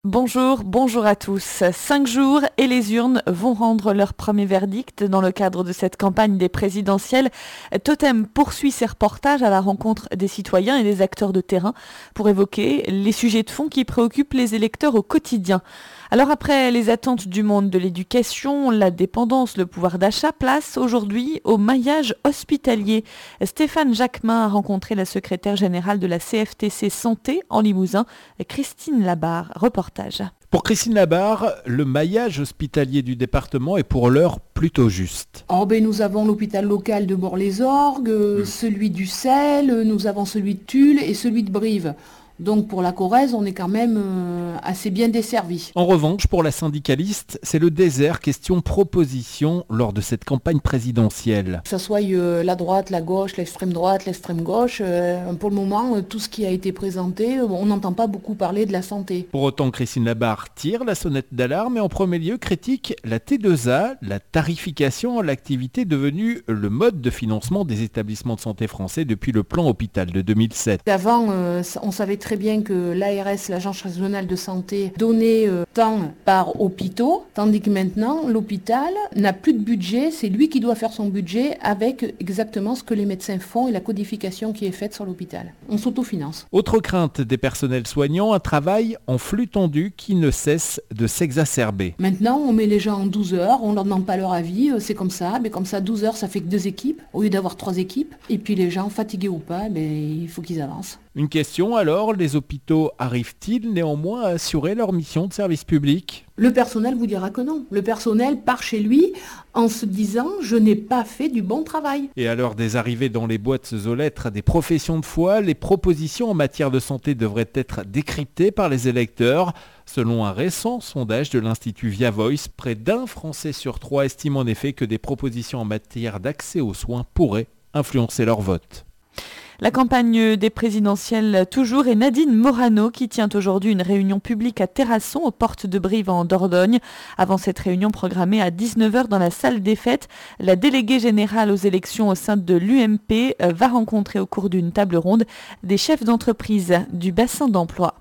Bonjour à tous. 5 jours et les urnes vont rendre leur premier verdict dans le cadre de cette campagne des présidentielles. Totem poursuit ses reportages à la rencontre des citoyens et des acteurs de terrain pour évoquer les sujets de fond qui préoccupent les électeurs au quotidien. Alors après les attentes du monde de l'éducation, la dépendance, le pouvoir d'achat, place aujourd'hui au maillage hospitalier. Stéphane Jacquemin a rencontré la secrétaire générale de la CFTC Santé en Limousin, Christine Labarre. Reportage. Pour Christine Labarre, le maillage hospitalier du département est pour l'heure plutôt juste. Nous avons l'hôpital local de Bort-les-Orgues, celui du Sel, nous avons celui de Tulle et celui de Brive. Donc pour la Corrèze, on est quand même assez bien desservi. En revanche, pour la syndicaliste, c'est le désert question proposition lors de cette campagne présidentielle. Que ce soit la droite, la gauche, l'extrême droite, l'extrême gauche, pour le moment, tout ce qui a été présenté, on n'entend pas beaucoup parler de la santé. Pour autant, Christine Labarre tire la sonnette d'alarme et en premier lieu critique la T2A, la tarification à l'activité devenue le mode de financement des établissements de santé français depuis le plan hôpital de 2007. Avant, on savait très bien que l'ARS, l'Agence régionale de santé, donnait tant par hôpitaux, tandis que maintenant, l'hôpital n'a plus de budget, c'est lui qui doit faire son budget avec exactement ce que les médecins font et la codification qui est faite sur l'hôpital. On s'autofinance. Autre crainte des personnels soignants, un travail en flux tendu qui ne cesse de s'exacerber. Maintenant, on met les gens en 12 heures, on ne leur demande pas leur avis, c'est comme ça. Mais comme ça, 12 heures, ça fait que 2 équipes, au lieu d'avoir 3 équipes. Et puis les gens, fatigués ou pas, il faut qu'ils avancent. Une question alors, les hôpitaux arrivent-ils néanmoins à assurer leur mission de service public ? Le personnel vous dira que non. Le personnel part chez lui en se disant « je n'ai pas fait du bon travail ». Et à l'heure des arrivées dans les boîtes aux lettres des professions de foi, les propositions en matière de santé devraient être décryptées par les électeurs. Selon un récent sondage de l'Institut Via Voice, près d'1 Français sur 3 estime en effet que des propositions en matière d'accès aux soins pourraient influencer leur vote. La campagne des présidentielles toujours et Nadine Morano qui tient aujourd'hui une réunion publique à Terrasson aux portes de Brive en Dordogne. Avant cette réunion programmée à 19h dans la salle des fêtes, la déléguée générale aux élections au sein de l'UMP va rencontrer au cours d'une table ronde des chefs d'entreprise du bassin d'emploi.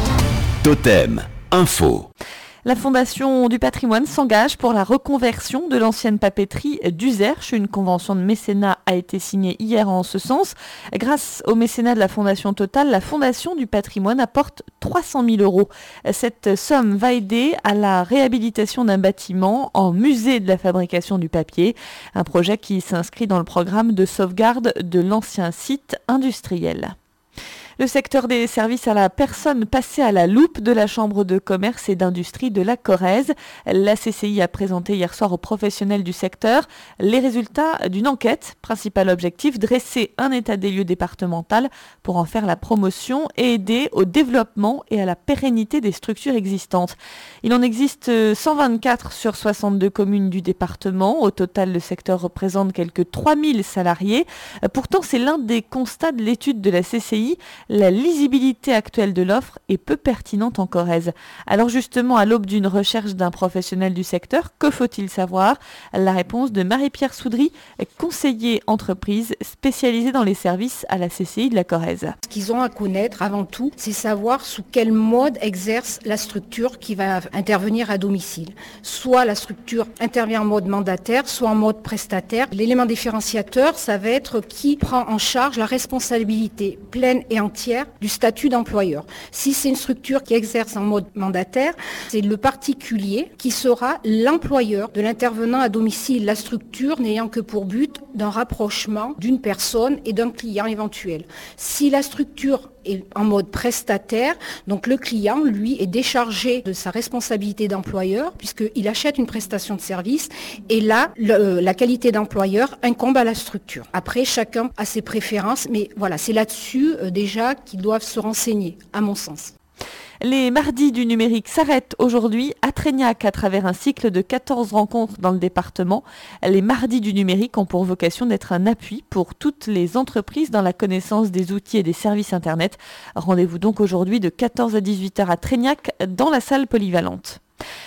Totem Info. La Fondation du patrimoine s'engage pour la reconversion de l'ancienne papeterie d'Uzerche. Une convention de mécénat a été signée hier en ce sens. Grâce au mécénat de la Fondation Total, la Fondation du patrimoine apporte 300 000 €. Cette somme va aider à la réhabilitation d'un bâtiment en musée de la fabrication du papier. Un projet qui s'inscrit dans le programme de sauvegarde de l'ancien site industriel. Le secteur des services à la personne passé à la loupe de la Chambre de commerce et d'industrie de la Corrèze. La CCI a présenté hier soir aux professionnels du secteur les résultats d'une enquête. Principal objectif, dresser un état des lieux départemental pour en faire la promotion et aider au développement et à la pérennité des structures existantes. Il en existe 124 sur 62 communes du département. Au total, le secteur représente quelques 3000 salariés. Pourtant, c'est l'un des constats de l'étude de la CCI. La lisibilité actuelle de l'offre est peu pertinente en Corrèze. Alors justement, à l'aube d'une recherche d'un professionnel du secteur, que faut-il savoir ? La réponse de Marie-Pierre Soudry, conseiller entreprise spécialisée dans les services à la CCI de la Corrèze. Ce qu'ils ont à connaître avant tout, c'est savoir sous quel mode exerce la structure qui va intervenir à domicile. Soit la structure intervient en mode mandataire, soit en mode prestataire. L'élément différenciateur, ça va être qui prend en charge la responsabilité pleine et entière du statut d'employeur. Si c'est une structure qui exerce en mode mandataire, c'est le particulier qui sera l'employeur de l'intervenant à domicile, la structure n'ayant que pour but d'un rapprochement d'une personne et d'un client éventuel. Si la structure est en mode prestataire, donc le client, lui, est déchargé de sa responsabilité d'employeur puisqu'il achète une prestation de service et là, la qualité d'employeur incombe à la structure. Après, chacun a ses préférences, mais voilà, c'est là-dessus déjà qu'ils doivent se renseigner, à mon sens. Les mardis du numérique s'arrêtent aujourd'hui à Trégnac à travers un cycle de 14 rencontres dans le département. Les mardis du numérique ont pour vocation d'être un appui pour toutes les entreprises dans la connaissance des outils et des services Internet. Rendez-vous donc aujourd'hui de 14 à 18h à Trégnac dans la salle polyvalente.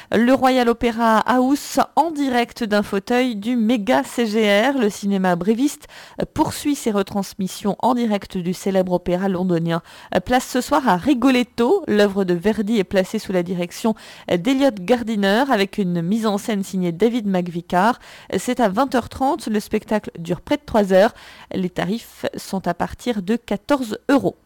Le Royal Opera House en direct d'un fauteuil du méga CGR. Le cinéma Bréviste poursuit ses retransmissions en direct du célèbre opéra londonien. Place ce soir à Rigoletto. L'œuvre de Verdi est placée sous la direction d'Eliot Gardiner avec une mise en scène signée David McVicar. C'est à 20h30. Le spectacle dure près de 3 heures. Les tarifs sont à partir de 14 €.